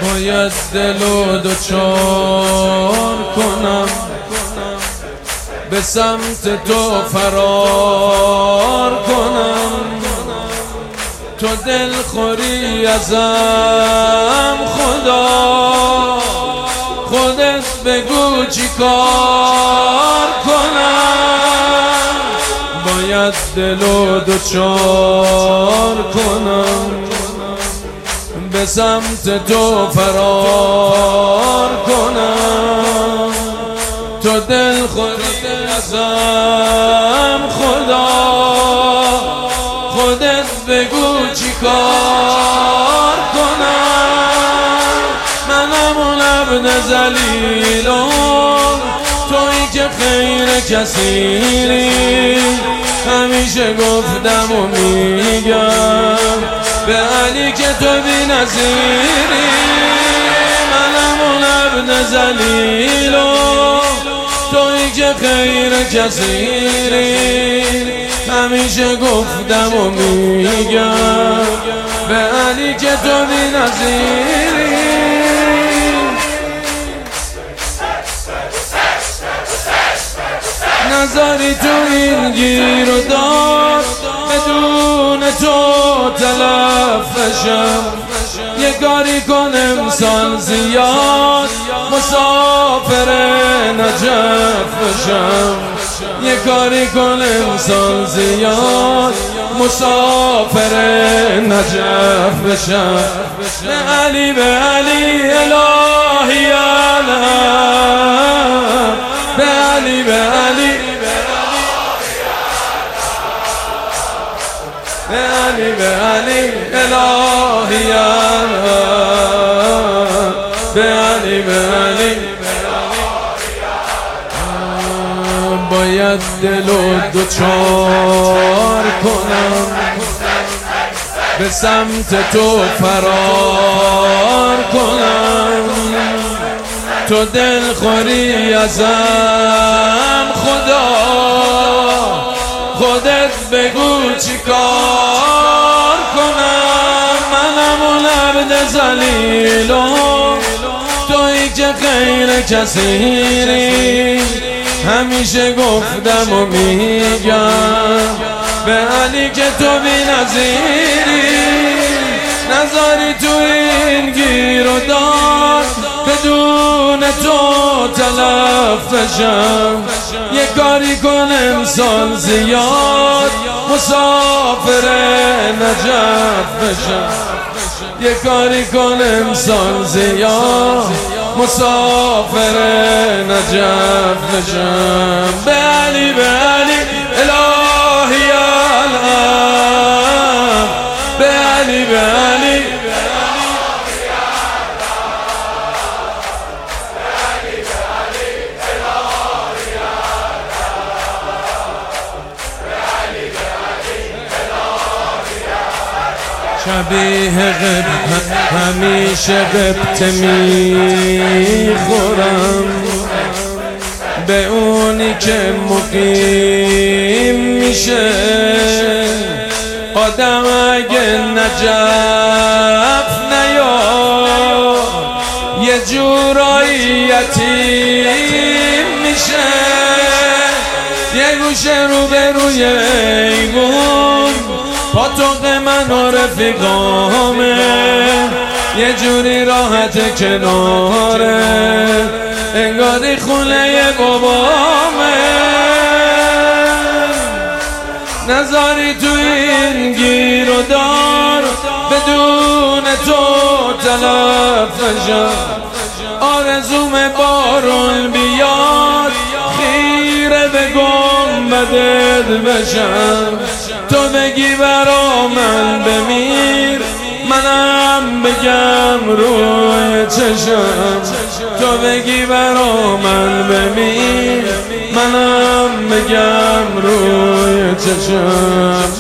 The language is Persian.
باید دلو دوچار کنم، به سمت تو فرار کنم. تو دل خوری ازم خدا، خودت بگو چی کار کنم. باید دلو دوچار کنم، به سمت تو فرار کنم. تو دل خوری ازم خدا، خودت بگو چی کار کنم. منم اون عبد ذلیلم، تویی که خیر کثیری. همیشه گفتم و میگم به علی که تو بی نظیری. منم اون عبد ذلیلم، تویی که خیر کثیری. همیشه گفتم و میگم به علی که تو بی نظیری. نظری تو این گیر و دار، بدون تو تلفشم. یه کاری کن امسال زیاد، مسافر نجف بشم. یه کاری کن امسال زیاد، مسافر نجف بشم. به علی به علی الهی علم، به علی به علی، به علی به علی الهی علم، به علی به علی. باید دلو دوچار کنم، به سمت تو فرار کنم. تو دل خوری ازم خدا، خودت بگو چی کار کنم. منم اون عبد ذلیلم، تویی که خیر کثیری. همیشه گفتم و میگم به علی که تو بی نظیری. نظری تو این گیر و دار، بدون تو تلفشم. یه کاری کن امسال زیاد، مسافر نجف بشم. یه کاری کن امسال زیاد، مسافر نجف بشم. به علی به علی الهی علم، به علی به علی، شبیه غبت همیشه غبت میخورم، به اونی که مقیم میشه. آدم اگه نجف نیاد، یه جورایی یتیم میشه. یه گوشه رو به روی ایوون، پاتوق من و رفیقامه. یه جوری راحت کناره، انگاری خونه بابامه. نظری تو این گیر و دار، بدون تو تلفشم. آرزوم بارون بیاد، خیره به گنبدت بشم. تو بگی برا من بمیر، منم بگم روی چشم. تو بگی برا من بمیر، منم بگم روی چشم.